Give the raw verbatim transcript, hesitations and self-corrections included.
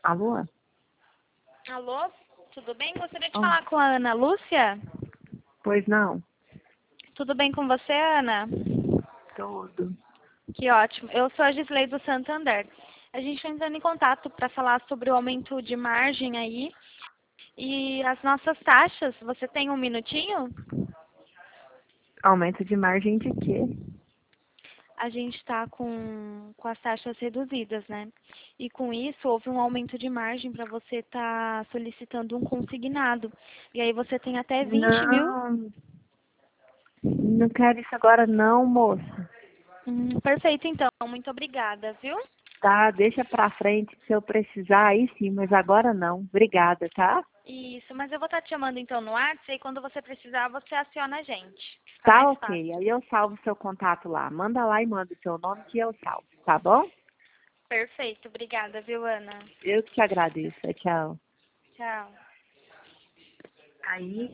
Alô? Alô, tudo bem? Gostaria de Oh, falar com a Ana Lúcia. pois não? Tudo bem com você, Ana? Tudo. Que ótimo. Eu sou a Gisley do Santander. A gente está entrando em contato para falar sobre o aumento de margem aí e as nossas taxas. Você tem um minutinho? Aumento de margem de quê? A gente está com, com as taxas reduzidas, né? E com isso houve um aumento de margem para você estar solicitando um consignado. E aí você tem até vinte mil. Não, não quero isso agora não, moça. Hum, perfeito, então. Muito obrigada, viu? Tá, deixa pra frente se eu precisar, aí sim, mas agora não. Obrigada, tá? Isso, mas eu vou estar te chamando então no WhatsApp e quando você precisar você aciona a gente. Fica Tá mais ok, fácil. aí eu salvo seu contato lá. Manda lá e manda o seu nome que eu salvo, tá bom? Perfeito, obrigada, viu, Ana? Eu que te agradeço, tchau. Tchau. Aí